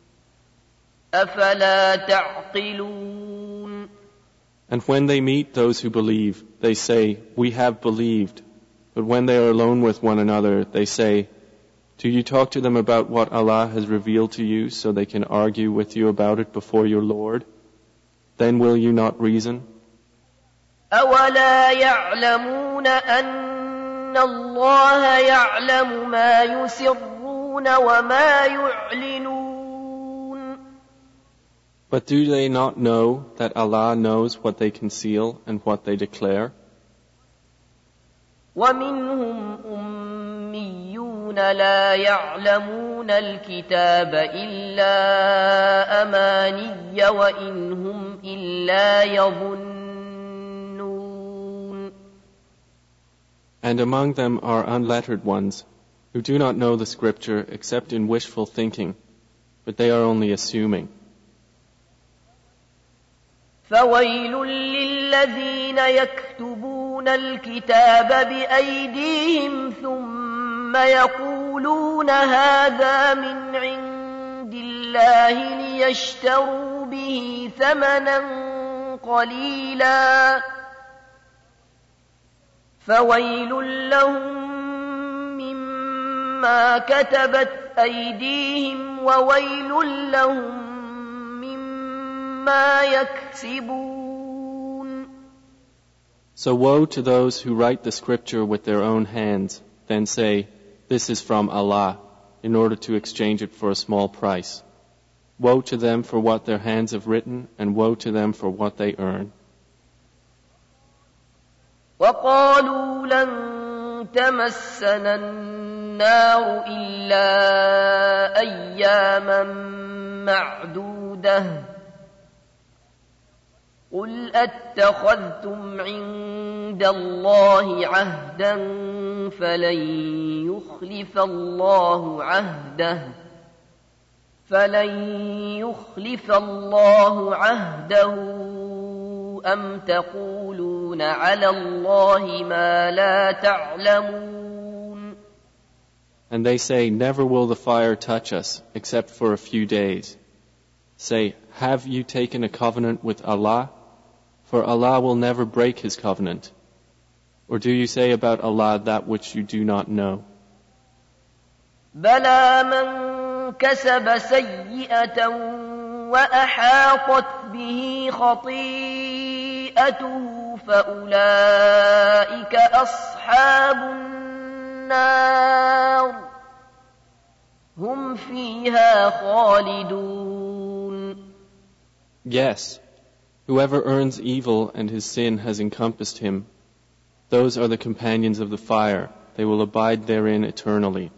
أفلا تعقلون. And when they meet those who believe, they say, "We have believed." But when they are alone with one another, they say, "Do you talk to them about what Allah has revealed to you so they can argue with you about it before your Lord? Then will you not reason?" أَوَلَا يَعْلَمُونَ أَنَّ اللَّهَ يَعْلَمُ مَا يُسِرُّونَ وَمَا يُعْلِنُونَ. But do they not know that Allah knows what they conceal and what they declare? وَمِنْهُمْ أُمِّيُّونَ لَا يَعْلَمُونَ الْكِتَابَ إِلَّا أَمَانِيَّ وَإِنْ هُمْ إِلَّا يَظُنُّونَ. And among them are unlettered ones who do not know the scripture except in wishful thinking, but they are only assuming. فَوَيْلٌ لِّلَّذِينَ يَكْتُبُونَ الْكِتَابَ بِأَيْدِيهِمْ ثُمَّ يَقُولُونَ هَذَا مِنْ عِندِ اللَّهِ لِيَشْتَرُوا بِهِ ثَمَنًا قَلِيلًا فَوَيْلٌ لَّهُم مِّمَّا كَتَبَتْ أَيْدِيهِمْ وَوَيْلٌ لَّهُم مَّا يَكْسِبُونَ. So woe to those who write the scripture with their own hands, then say, "This is from Allah," in order to exchange it for a small price. Woe to them for what their hands have written, and woe to them for what they earn. وَقَالُوا لَن تَمَسَّنَا النَّارُ إِلَّا أَيَّامًا مَّعْدُودَةً قُلْ أَتَّخَذْتُمْ عِندَ اللَّهِ عَهْدًا فَلَن يُخْلِفَ اللَّهُ عَهْدَهُ فَلَن يُخْلِفَ اللَّهُ عَهْدَهُ أَمْ تَقُولُونَ عَلَى اللَّهِ مَا لَا تَعْلَمُونَ. And they say, "Never will the fire touch us except for a few days." Say, "Have you taken a covenant with Allah? For Allah will never break His covenant. Or do you say about Allah that which you do not know?" بَلَى مَنْ كَسَبَ سَيِّئَةً وَأَحَاطَتْ بِهِ خَطِيئَتُهُ فَأُولَئِكَ أَصْحَابُ النَّارِ هُمْ فِيهَا خَالِدُونَ. Yes, whoever earns evil and his sin has encompassed him, those are the companions of the fire. They will abide therein eternally.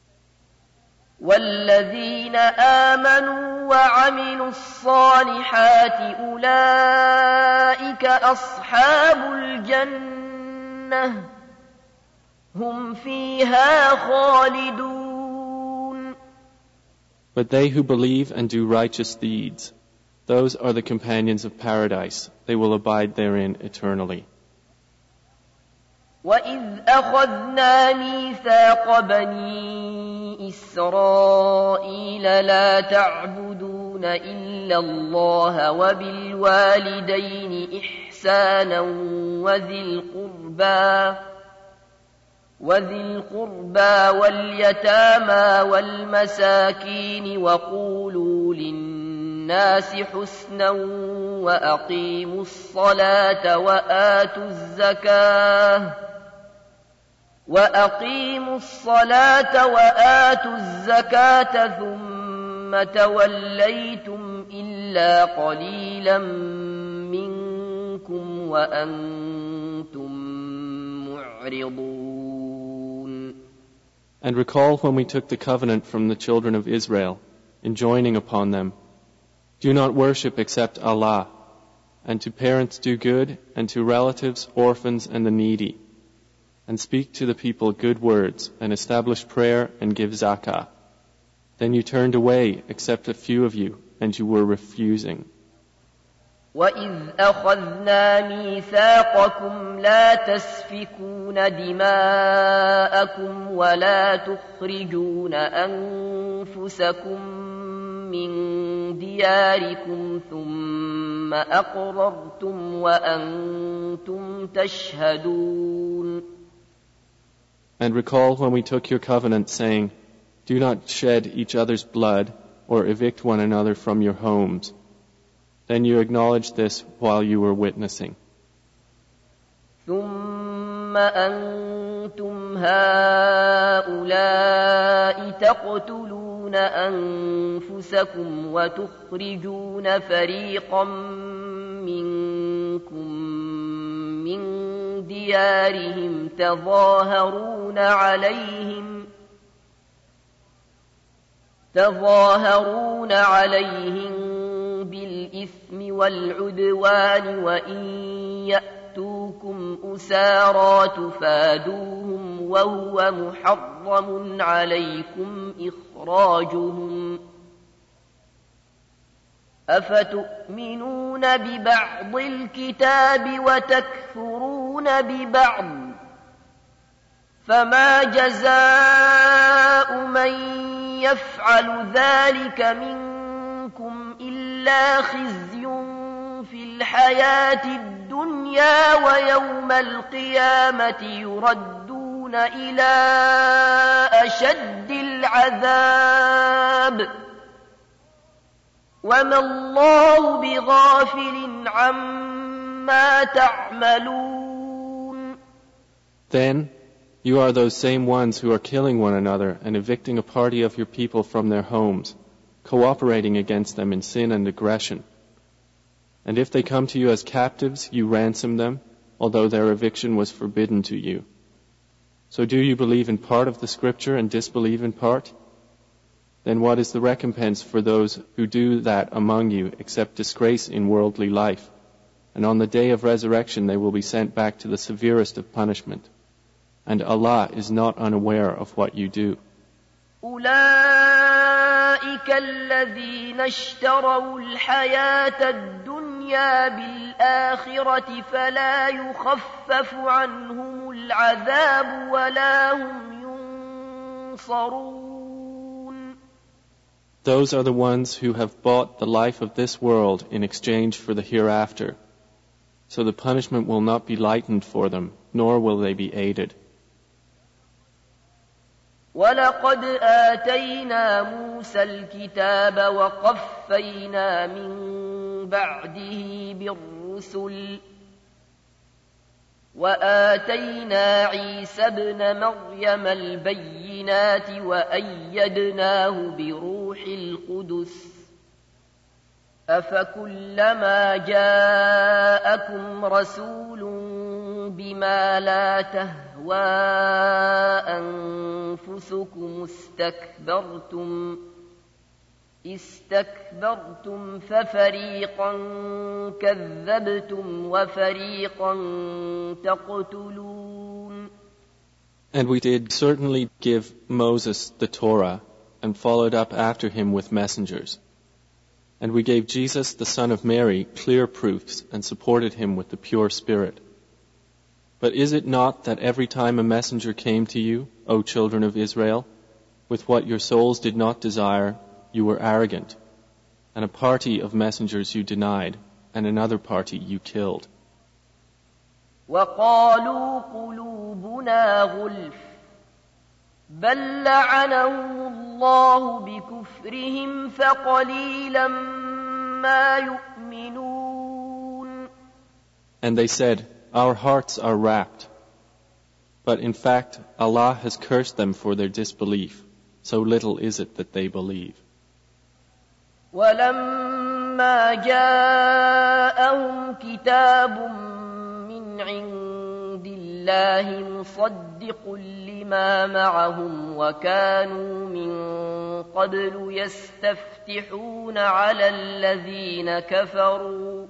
وَالَّذِينَ آمَنُوا وَعَمِلُوا الصَّالِحَاتِ أُولَئِكَ أَصْحَابُ الْجَنَّةِ هُمْ فِيهَا خَالِدُونَ. But they who believe and do righteous deeds, those are the companions of paradise. They will abide therein eternally. وَإِذْ أَخَذْنَا مِيثَاقَ بَنِي إِسْرَائِيلَ لَا تَعْبُدُونَ إِلَّا اللَّهَ وَبِالْوَالِدَيْنِ إِحْسَانًا وَذِي الْقُرْبَى وَذِي الْقُرْبَى وَالْيَتَامَى وَالْمَسَاكِينِ وَقُولُوا لِلنَّاسِ حُسْنًا وَأَقِيمُوا الصَّلَاةَ وَآتُوا الزَّكَاةَ وَأَقِيمُوا الصَّلَاةَ وَآتُوا الزَّكَاةَ ثُمَّ تَوَلَّيْتُمْ إِلَّا قَلِيلًا مِنْكُمْ وَأَنْتُمْ مُعْرِضُونَ. And recall when we took the covenant from the children of Israel, enjoining upon them, Do not worship except Allah, and to parents do good, and to relatives, orphans, and the needy. And speak to the people good words, and establish prayer, and give zakah. Then you turned away, except a few of you, and you were refusing. وَإِذْ أَخَذْنَا مِيثَاقَكُمْ لَا تَسْفِكُونَ دِمَاءَكُمْ وَلَا تُخْرِجُونَ أَنفُسَكُمْ مِنْ دِيَارِكُمْ ثُمَّ أَقْرَرْتُمْ وَأَنْتُمْ تَشْهَدُونَ. And recall when we took your covenant, saying, do not shed each other's blood or evict one another from your homes. Then you acknowledged this while you were witnessing. ثم أنتم هؤلاء تقتلون أنفسكم وتخرجون فريقا منكم من ديارهم تظاهرون عليهم تظاهرون عليهم بالإثم والعدوان وإن يأتوكم أسارى تفادوهم وهو محرم عليكم إخراجهم أفتؤمنون ببعض الكتاب وتكفرون ببعض فما جزاء من يفعل ذلك منكم إلا خزي في الحياة الدنيا ويوم القيامة يردون إلى أشد العذاب وما الله بغافل عما تعملون. Then you are those same ones who are killing one another and evicting a party of your people from their homes, cooperating against them in sin and aggression. And if they come to you as captives, you ransom them, although their eviction was forbidden to you. So do you believe in part of the scripture and disbelieve in part? Then what is the recompense for those who do that among you except disgrace in worldly life? And on the day of resurrection they will be sent back to the severest of punishment. And Allah is not unaware of what you do. أولئك الذين اشتروا الحياة الدنيا بالآخرة فلا يخفف عنهم العذاب ولا هم ينصرون. Those are the ones who have bought the life of this world in exchange for the hereafter. So the punishment will not be lightened for them, nor will they be aided. وَلَقَدْ آتَيْنَا مُوسَى الْكِتَابَ وَقَفَّيْنَا مِن بَعْدِهِ بِالرُّسُلِ وَآتَيْنَا عِيسَى ابْنَ مَرْيَمَ الْبَيِّنَاتِ وَأَيَّدْنَاهُ بِرُوحِ الْقُدُسِ أَفَكُلَّمَا جَاءَكُمْ رَسُولٌ بِمَا لَا تَهْوَى أَنفُسُكُمُ اسْتَكْبَرْتُمْ اسْتَكْبَرْتُمْ فَفَرِيقًا كَذَّبْتُمْ وَفَرِيقًا تَقْتُلُونَ. And we did certainly give Moses the Torah and followed up after him with messengers. And we gave Jesus, the son of Mary, clear proofs and supported him with the pure spirit. But is it not that every time a messenger came to you, O children of Israel, with what your souls did not desire, you were arrogant, and a party of messengers you denied, and another party you killed? وَقَالُوا قُلُوبُنَا غُلْفٌ بَلْ لَعَنَهُمُ اللَّهُ بِكُفْرِهِمْ فَقَلِيلًا مَا يُؤْمِنُونَ. And they said, our hearts are wrapped. But in fact, Allah has cursed them for their disbelief. So little is it that they believe. وَلَمَّا جَاءَهُمْ كِتَابٌ مِّنْ عِندِ اللَّهِ مُصَدِّقٌ لِمَا مَعَهُمْ وَكَانُوا مِن قبل يستفتحون على الذين كفروا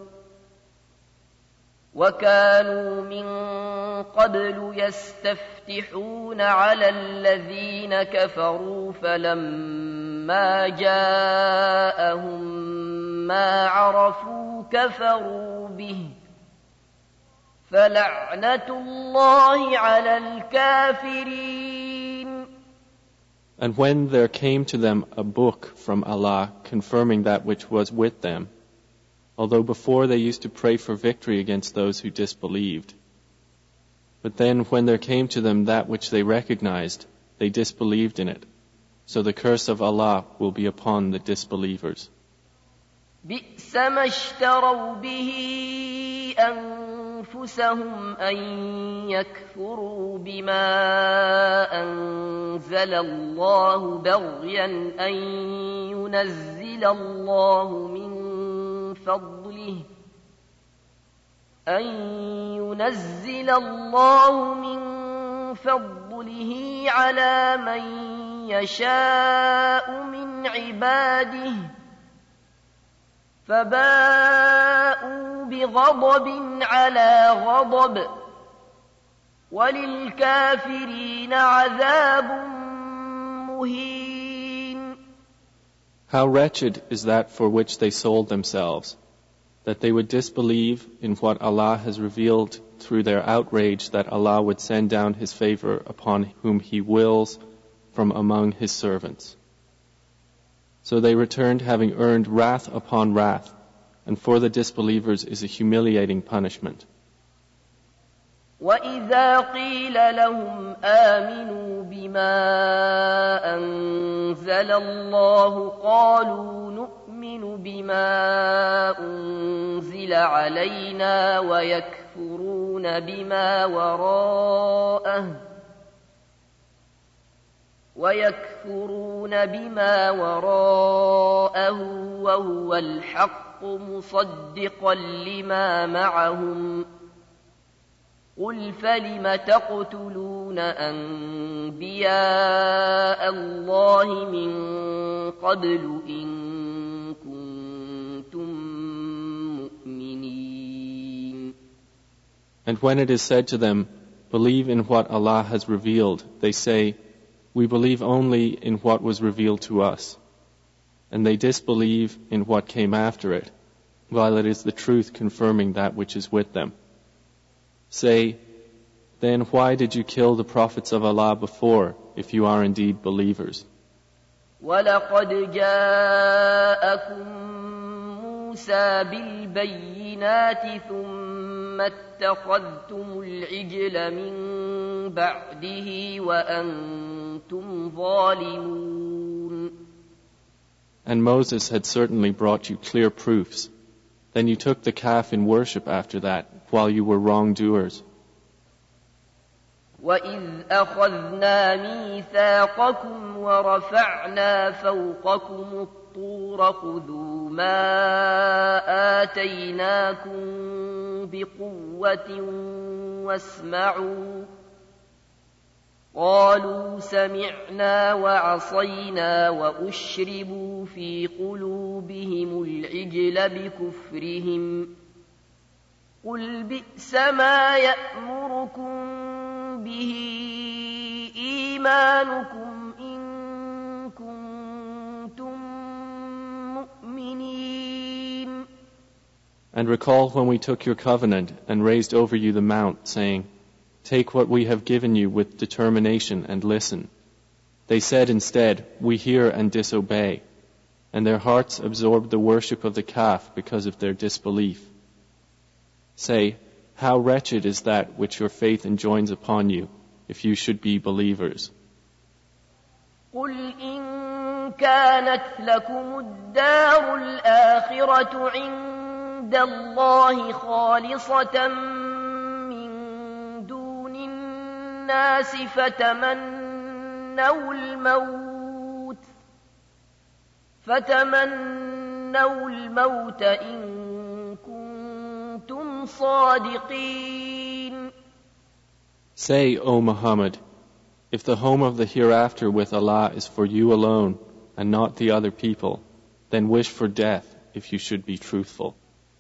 وكانوا من قبل يستفتحون على الذين كفروا فلما جاءهم ما عرفوا كفروا به فلعنة الله على الكافرين. And when there came to them a book from Allah confirming that which was with them, although before they used to pray for victory against those who disbelieved, but then when there came to them that which they recognized, they disbelieved in it. So the curse of Allah will be upon the disbelievers. بئس ما اشتروا به أنفسهم أن يكفروا بما أنزل الله بغيا أن ينزل الله من فضله أن ينزل الله من فضله على من يشاء من عباده فباءوا بغضب على غضب وللكافرين عذاب مهين. How wretched is that for which they sold themselves, that they would disbelieve in what Allah has revealed through their outrage that Allah would send down His favor upon whom He wills from among His servants. So they returned having earned wrath upon wrath, and for the disbelievers is a humiliating punishment. وَإِذَا قِيلَ لَهُمْ آمِنُوا بِمَا أَنزَلَ اللَّهُ قَالُوا نُؤْمِنُ بِمَا أُنزِلَ عَلَيْنَا وَيَكْفُرُونَ بِمَا وَرَاءَهُ وَيَكْفُرُونَ بِمَا وَرَاءَهُ وَهُوَ الْحَقُّ مُصَدِّقًا لِمَا مَعَهُمْ قُلْ فَلِمَ تَقْتُلُونَ أَنبِيَاءَ اللَّهِ مِن قَبْلُ إِن كُنتُم مُّؤْمِنِينَ. And when it is said to them, believe in what Allah has revealed, they say, we believe only in what was revealed to us. And they disbelieve in what came after it, while it is the truth confirming that which is with them. Say, then why did you kill the prophets of Allah before, if you are indeed believers? وَلَقَدْ جَاءَكُم مُّوسَى بِالْبَيِّنَاتِ ثُمَّ اتَّخَذْتُمُ الْعِجْلَ مِن بَعْدِهِ وَأَنتُمْ ظَالِمُونَ. And Moses had certainly brought you clear proofs. Then you took the calf in worship after that, while you were wrongdoers. وَإِذْ أَخَذْنَا مِيثَاقَكُمْ وَرَفَعْنَا فَوْقَكُمُ الطُّورَ خُذُوا مَا آتَيْنَاكُمْ بِقُوَّةٍ وَاسْمَعُوا قَالُوا سَمِعْنَا وَعَصَيْنَا وَأُشْرِبُوا فِي قُلُوبِهِمُ الْعِجْلَ بِكُفْرِهِمْ قُلْ بِئْسَ مَا يَأْمُرُكُم بِهِ إِيمَانُكُمْ إِن كُنتُم مُّؤْمِنِينَ. And recall when we took your covenant and raised over you the mount, saying, take what we have given you with determination and listen. They said instead, we hear and disobey, and their hearts absorbed the worship of the calf because of their disbelief. Say, how wretched is that which your faith enjoins upon you, if you should be believers. قُلْ إِن كَانَتْ لَكُمُ الدَّارُ الْآخِرَةُ عِندَ اللَّهِ خَالِصَةً مِّن دُونِ النَّاسِ فَتَمَنَّوُا الْمَوْتَ فَتَمَنَّوُا الْمَوْتَ إِن كُنتُمْ صَادِقِينَ. Say, O Muhammad, if the home of the hereafter with Allah is for you alone, and not the other people, then wish for death if you should be truthful.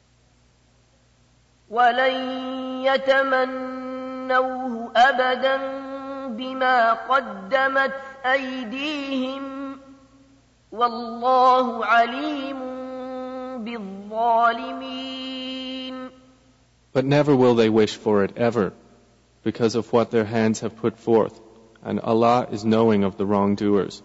وَلَن يَتَمَنَّوْهُ أَبَدًا بِمَا قَدَّمَتْ أَيْدِيهِمْ وَاللَّهُ عَلِيمٌ بِالظَّالِمِينَ. But never will they wish for it ever, because of what their hands have put forth, and Allah is knowing of the wrongdoers.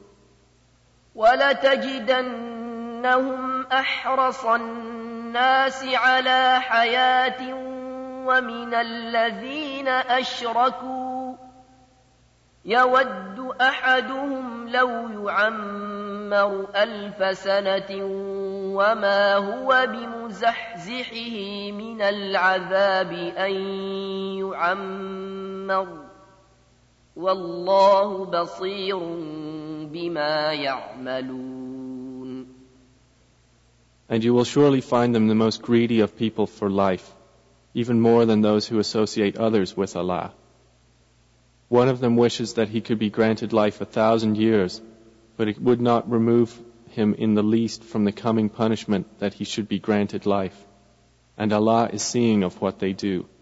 وَلَتَجِدَنَّهُمْ أَحْرَصَ النَّاسِ عَلَى حَيَاةٍ وَمِنَ الَّذِينَ أَشْرَكُوا يَوَدُّ أَحَدُهُمْ لَوْ يُعَمَّرُ أَلْفَ سَنَةٍ وَمَا هُوَ بِمُزَحْزِحِهِ مِنَ الْعَذَابِ أَن يُعَمَّرَ وَاللَّهُ بَصِيرٌ بِمَا يَعْمَلُونَ. And you will surely find them the most greedy of people for life, even more than those who associate others with Allah. One of them wishes that he could be granted life a thousand years, but it would not remove him in the least from the coming punishment that he should be granted life. And Allah is seeing of what they do.